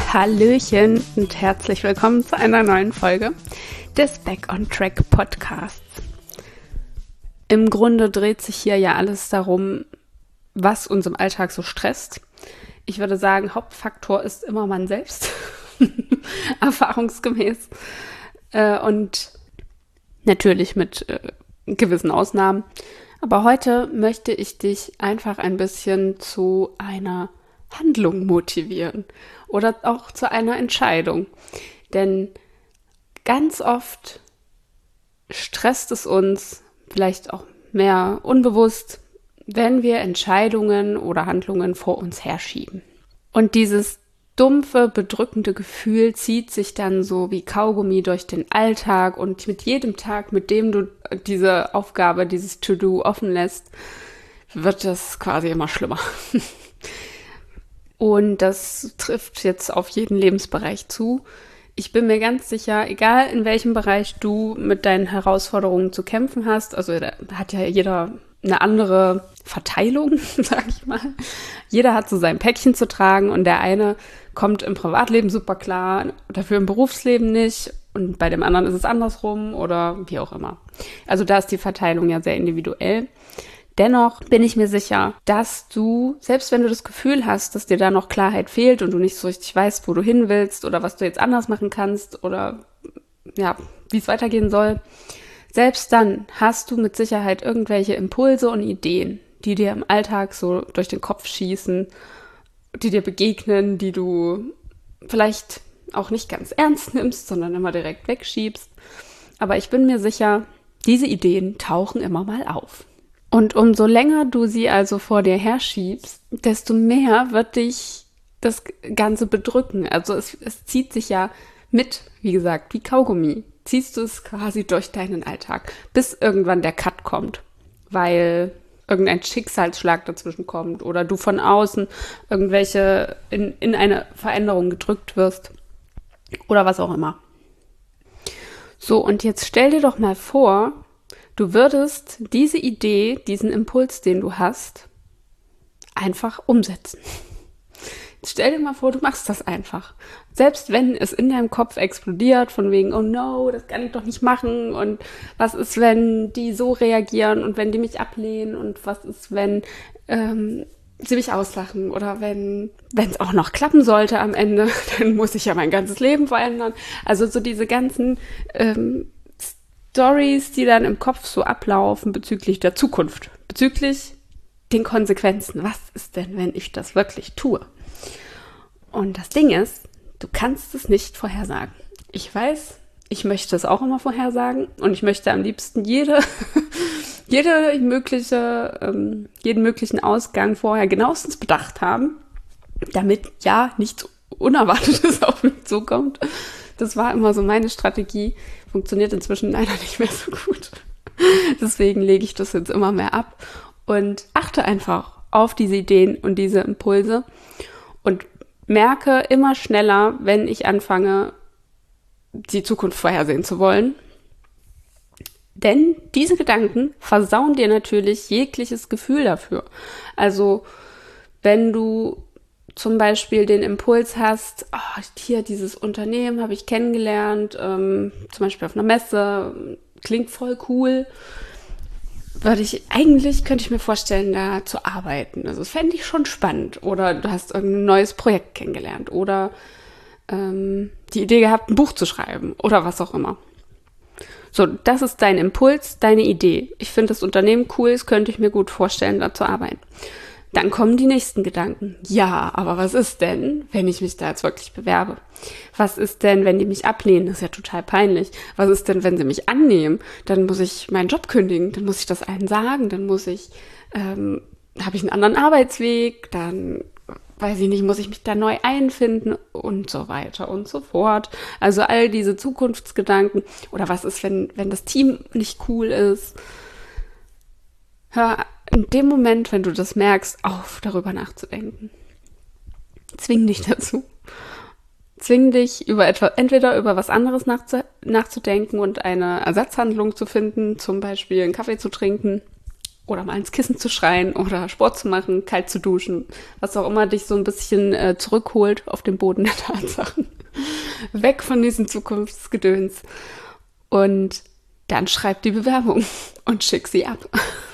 Hallöchen und herzlich willkommen zu einer neuen Folge des Back on Track Podcasts. Im Grunde dreht sich hier ja alles darum, was uns im Alltag so stresst. Ich würde sagen, Hauptfaktor ist immer man selbst, erfahrungsgemäß. Und natürlich mit gewissen Ausnahmen. Aber heute möchte ich dich einfach ein bisschen zu einer Handlung motivieren oder auch zu einer Entscheidung. Denn ganz oft stresst es uns, vielleicht auch mehr unbewusst, wenn wir Entscheidungen oder Handlungen vor uns herschieben. Und dieses dumpfe, bedrückende Gefühl zieht sich dann so wie Kaugummi durch den Alltag und mit jedem Tag, mit dem du diese Aufgabe, dieses To-Do offen lässt, wird das quasi immer schlimmer. Und das trifft jetzt auf jeden Lebensbereich zu. Ich bin mir ganz sicher, egal in welchem Bereich du mit deinen Herausforderungen zu kämpfen hast, also da hat ja jeder eine andere Verteilung, sag ich mal. Jeder hat so sein Päckchen zu tragen und der eine kommt im Privatleben super klar, dafür im Berufsleben nicht und bei dem anderen ist es andersrum oder wie auch immer. Also da ist die Verteilung ja sehr individuell. Dennoch bin ich mir sicher, dass du, selbst wenn du das Gefühl hast, dass dir da noch Klarheit fehlt und du nicht so richtig weißt, wo du hin willst oder was du jetzt anders machen kannst oder ja, wie es weitergehen soll, selbst dann hast du mit Sicherheit irgendwelche Impulse und Ideen, die dir im Alltag so durch den Kopf schießen, die dir begegnen, die du vielleicht auch nicht ganz ernst nimmst, sondern immer direkt wegschiebst. Aber ich bin mir sicher, diese Ideen tauchen immer mal auf. Und umso länger du sie also vor dir herschiebst, desto mehr wird dich das Ganze bedrücken. Also es zieht sich ja mit, wie gesagt, wie Kaugummi. Ziehst du es quasi durch deinen Alltag, bis irgendwann der Cut kommt, weil irgendein Schicksalsschlag dazwischen kommt oder du von außen irgendwelche in eine Veränderung gedrückt wirst oder was auch immer. So, und jetzt stell dir doch mal vor, du würdest diese Idee, diesen Impuls, den du hast, einfach umsetzen. Jetzt stell dir mal vor, du machst das einfach. Selbst wenn es in deinem Kopf explodiert, von wegen, oh no, das kann ich doch nicht machen und was ist, wenn die so reagieren und wenn die mich ablehnen und was ist, wenn sie mich auslachen oder wenn es auch noch klappen sollte am Ende, dann muss ich ja mein ganzes Leben verändern. Also so diese ganzen Stories, die dann im Kopf so ablaufen bezüglich der Zukunft, bezüglich den Konsequenzen. Was ist denn, wenn ich das wirklich tue? Und das Ding ist, du kannst es nicht vorhersagen. Ich weiß, ich möchte es auch immer vorhersagen und ich möchte am liebsten jeden möglichen Ausgang vorher genauestens bedacht haben, damit ja nichts Unerwartetes auf mich zukommt. Das war immer so meine Strategie. Funktioniert inzwischen leider nicht mehr so gut. Deswegen lege ich das jetzt immer mehr ab und achte einfach auf diese Ideen und diese Impulse und merke immer schneller, wenn ich anfange, die Zukunft vorhersehen zu wollen. Denn diese Gedanken versauen dir natürlich jegliches Gefühl dafür. Also wenn du zum Beispiel den Impuls hast, oh, hier dieses Unternehmen habe ich kennengelernt, zum Beispiel auf einer Messe, klingt voll cool, könnte ich mir vorstellen, da zu arbeiten. Also das fände ich schon spannend. Oder du hast irgendein neues Projekt kennengelernt oder die Idee gehabt, ein Buch zu schreiben oder was auch immer. So, das ist dein Impuls, deine Idee. Ich finde das Unternehmen cool, das könnte ich mir gut vorstellen, da zu arbeiten. Dann kommen die nächsten Gedanken. Ja, aber was ist denn, wenn ich mich da jetzt wirklich bewerbe? Was ist denn, wenn die mich ablehnen? Das ist ja total peinlich. Was ist denn, wenn sie mich annehmen? Dann muss ich meinen Job kündigen, dann muss ich das allen sagen, dann habe ich einen anderen Arbeitsweg, dann, weiß ich nicht, muss ich mich da neu einfinden und so weiter und so fort. Also all diese Zukunftsgedanken. Oder was ist, wenn das Team nicht cool ist? Hör in dem Moment, wenn du das merkst, auf, darüber nachzudenken. Zwing dich dazu. Zwing dich, entweder über was anderes nachzudenken und eine Ersatzhandlung zu finden, zum Beispiel einen Kaffee zu trinken oder mal ins Kissen zu schreien oder Sport zu machen, kalt zu duschen, was auch immer dich so ein bisschen zurückholt auf den Boden der Tatsachen. Weg von diesem Zukunftsgedöns. Und dann schreib die Bewerbung und schick sie ab.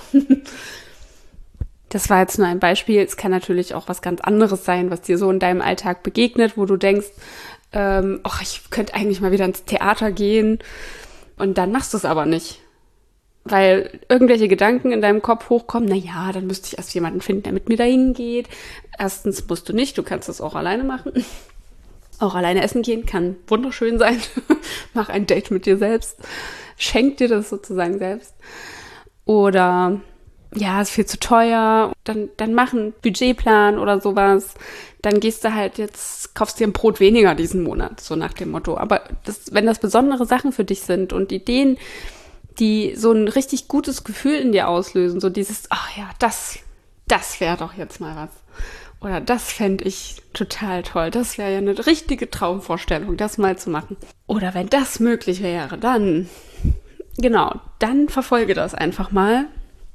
Das war jetzt nur ein Beispiel. Es kann natürlich auch was ganz anderes sein, was dir so in deinem Alltag begegnet, wo du denkst, ich könnte eigentlich mal wieder ins Theater gehen. Und dann machst du es aber nicht. Weil irgendwelche Gedanken in deinem Kopf hochkommen, naja, dann müsste ich erst jemanden finden, der mit mir dahin geht. Erstens musst du nicht, du kannst das auch alleine machen. Auch alleine essen gehen kann wunderschön sein. Mach ein Date mit dir selbst. Schenk dir das sozusagen selbst. Oder ja, ist viel zu teuer. Dann mach einen Budgetplan oder sowas. Dann gehst du halt jetzt, kaufst dir ein Brot weniger diesen Monat, so nach dem Motto. Aber wenn das besondere Sachen für dich sind und Ideen, die so ein richtig gutes Gefühl in dir auslösen, so dieses, ach ja, das wäre doch jetzt mal was. Oder das fände ich total toll. Das wäre ja eine richtige Traumvorstellung, das mal zu machen. Oder wenn das möglich wäre, dann verfolge das einfach mal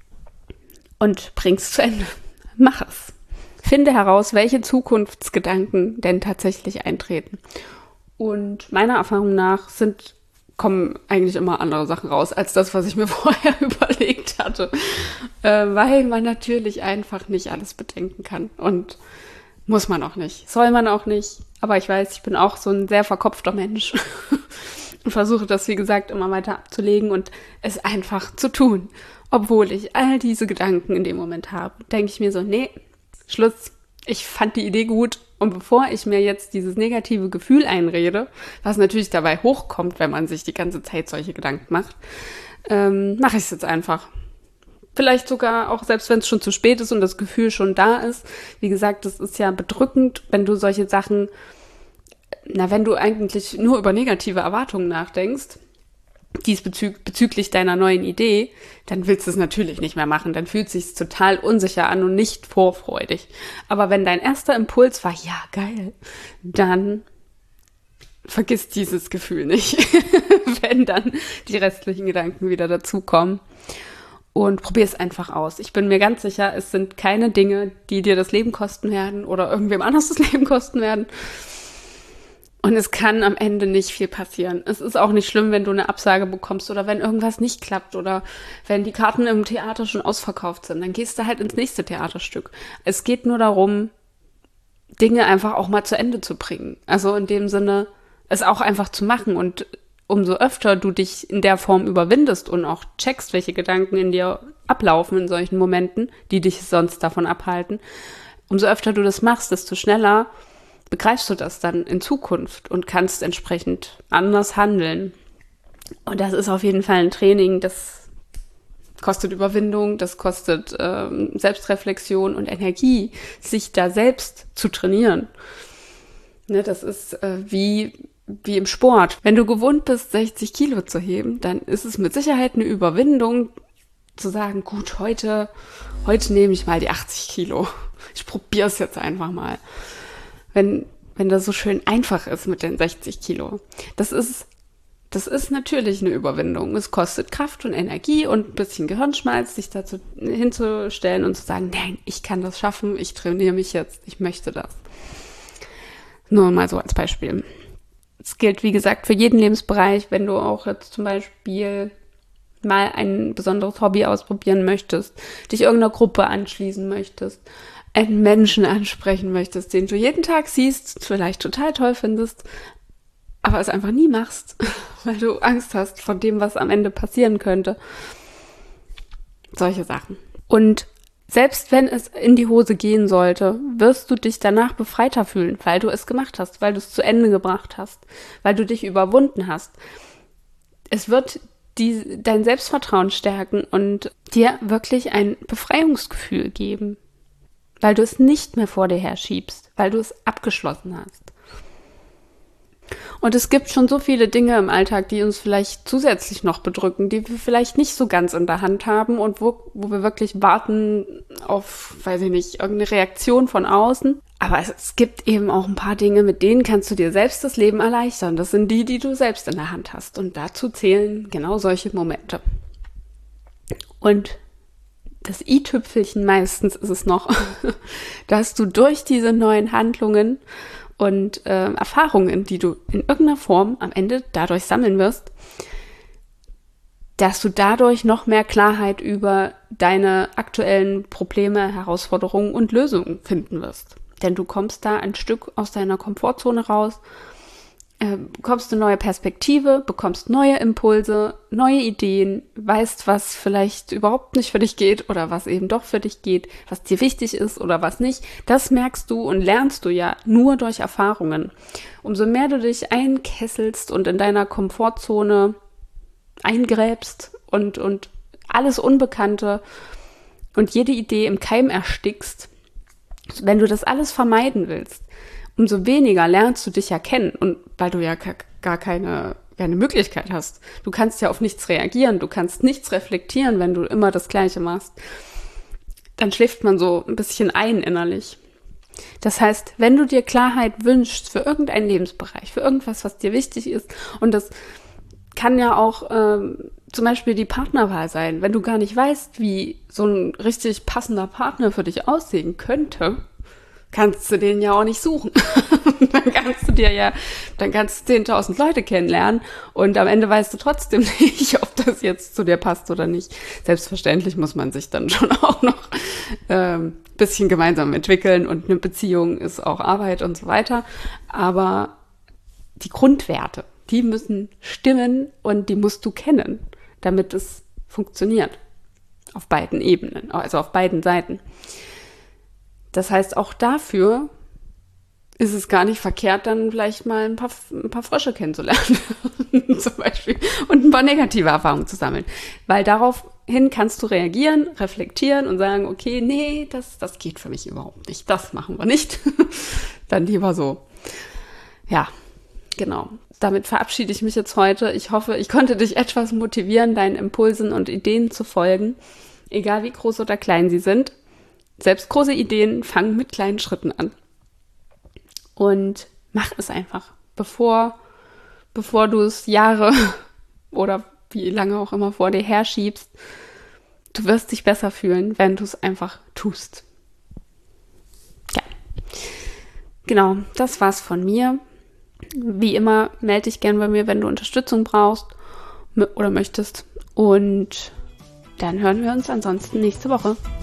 und bring's zu Ende. Mach es. Finde heraus, welche Zukunftsgedanken denn tatsächlich eintreten. Und meiner Erfahrung nach kommen eigentlich immer andere Sachen raus, als das, was ich mir vorher überlegt hatte. Weil man natürlich einfach nicht alles bedenken kann. Und muss man auch nicht. Soll man auch nicht. Aber ich weiß, ich bin auch so ein sehr verkopfter Mensch. Und versuche das, wie gesagt, immer weiter abzulegen und es einfach zu tun. Obwohl ich all diese Gedanken in dem Moment habe, denke ich mir so, nee, Schluss. Ich fand die Idee gut. Und bevor ich mir jetzt dieses negative Gefühl einrede, was natürlich dabei hochkommt, wenn man sich die ganze Zeit solche Gedanken macht, mache ich es jetzt einfach. Vielleicht sogar auch, selbst wenn es schon zu spät ist und das Gefühl schon da ist. Wie gesagt, das ist ja bedrückend, wenn du solche Sachen, wenn du eigentlich nur über negative Erwartungen nachdenkst, bezüglich deiner neuen Idee, dann willst du es natürlich nicht mehr machen. Dann fühlt es sich total unsicher an und nicht vorfreudig. Aber wenn dein erster Impuls war, ja, geil, dann vergiss dieses Gefühl nicht, wenn dann die restlichen Gedanken wieder dazukommen. Und probier es einfach aus. Ich bin mir ganz sicher, es sind keine Dinge, die dir das Leben kosten werden oder irgendwem anders das Leben kosten werden. Und es kann am Ende nicht viel passieren. Es ist auch nicht schlimm, wenn du eine Absage bekommst oder wenn irgendwas nicht klappt oder wenn die Karten im Theater schon ausverkauft sind. Dann gehst du halt ins nächste Theaterstück. Es geht nur darum, Dinge einfach auch mal zu Ende zu bringen. Also in dem Sinne, es auch einfach zu machen. Und umso öfter du dich in der Form überwindest und auch checkst, welche Gedanken in dir ablaufen in solchen Momenten, die dich sonst davon abhalten, umso öfter du das machst, desto schneller begreifst du das dann in Zukunft und kannst entsprechend anders handeln. Und das ist auf jeden Fall ein Training, das kostet Überwindung, das kostet Selbstreflexion und Energie, sich da selbst zu trainieren. Ne, das ist wie im Sport. Wenn du gewohnt bist, 60 Kilo zu heben, dann ist es mit Sicherheit eine Überwindung zu sagen, gut, heute nehme ich mal die 80 Kilo. Ich probiere es jetzt einfach mal. Wenn das so schön einfach ist mit den 60 Kilo. Das ist natürlich eine Überwindung. Es kostet Kraft und Energie und ein bisschen Gehirnschmalz, sich dazu hinzustellen und zu sagen, nein, ich kann das schaffen, ich trainiere mich jetzt, ich möchte das. Nur mal so als Beispiel. Es gilt, wie gesagt, für jeden Lebensbereich, wenn du auch jetzt zum Beispiel mal ein besonderes Hobby ausprobieren möchtest, dich irgendeiner Gruppe anschließen möchtest, einen Menschen ansprechen möchtest, den du jeden Tag siehst, vielleicht total toll findest, aber es einfach nie machst, weil du Angst hast vor dem, was am Ende passieren könnte. Solche Sachen. Und selbst wenn es in die Hose gehen sollte, wirst du dich danach befreiter fühlen, weil du es gemacht hast, weil du es zu Ende gebracht hast, weil du dich überwunden hast. Es wird dein Selbstvertrauen stärken und dir wirklich ein Befreiungsgefühl geben, weil du es nicht mehr vor dir her schiebst, weil du es abgeschlossen hast. Und es gibt schon so viele Dinge im Alltag, die uns vielleicht zusätzlich noch bedrücken, die wir vielleicht nicht so ganz in der Hand haben und wo wir wirklich warten auf, weiß ich nicht, irgendeine Reaktion von außen. Aber es gibt eben auch ein paar Dinge, mit denen kannst du dir selbst das Leben erleichtern. Das sind die du selbst in der Hand hast. Und dazu zählen genau solche Momente. Und das i-Tüpfelchen meistens ist es noch, dass du durch diese neuen Handlungen und Erfahrungen, die du in irgendeiner Form am Ende dadurch sammeln wirst, dass du dadurch noch mehr Klarheit über deine aktuellen Probleme, Herausforderungen und Lösungen finden wirst. Denn du kommst da ein Stück aus deiner Komfortzone raus, bekommst eine neue Perspektive, bekommst neue Impulse, neue Ideen, weißt, was vielleicht überhaupt nicht für dich geht oder was eben doch für dich geht, was dir wichtig ist oder was nicht. Das merkst du und lernst du ja nur durch Erfahrungen. Umso mehr du dich einkesselst und in deiner Komfortzone eingräbst und alles Unbekannte und jede Idee im Keim erstickst, wenn du das alles vermeiden willst, umso weniger lernst du dich ja kennen und weil du ja gar keine Möglichkeit hast. Du kannst ja auf nichts reagieren, du kannst nichts reflektieren, wenn du immer das Gleiche machst. Dann schläft man so ein bisschen ein innerlich. Das heißt, wenn du dir Klarheit wünschst für irgendeinen Lebensbereich, für irgendwas, was dir wichtig ist, und das kann ja auch zum Beispiel die Partnerwahl sein, wenn du gar nicht weißt, wie so ein richtig passender Partner für dich aussehen könnte, kannst du den ja auch nicht suchen. Dann kannst du 10.000 Leute kennenlernen und am Ende weißt du trotzdem nicht, ob das jetzt zu dir passt oder nicht. Selbstverständlich muss man sich dann schon auch noch bisschen gemeinsam entwickeln und eine Beziehung ist auch Arbeit und so weiter. Aber die Grundwerte, die müssen stimmen und die musst du kennen, damit es funktioniert. Auf beiden Ebenen, also auf beiden Seiten. Das heißt, auch dafür ist es gar nicht verkehrt, dann vielleicht mal ein paar Frösche kennenzulernen zum Beispiel und ein paar negative Erfahrungen zu sammeln. Weil daraufhin kannst du reagieren, reflektieren und sagen, okay, nee, das geht für mich überhaupt nicht, das machen wir nicht. Dann lieber so. Ja, genau. Damit verabschiede ich mich jetzt heute. Ich hoffe, ich konnte dich etwas motivieren, deinen Impulsen und Ideen zu folgen, egal wie groß oder klein sie sind. Selbst große Ideen fangen mit kleinen Schritten an. Und mach es einfach, bevor du es Jahre oder wie lange auch immer vor dir herschiebst. Du wirst dich besser fühlen, wenn du es einfach tust. Ja, genau, das war's von mir. Wie immer, melde dich gern bei mir, wenn du Unterstützung brauchst oder möchtest. Und dann hören wir uns ansonsten nächste Woche.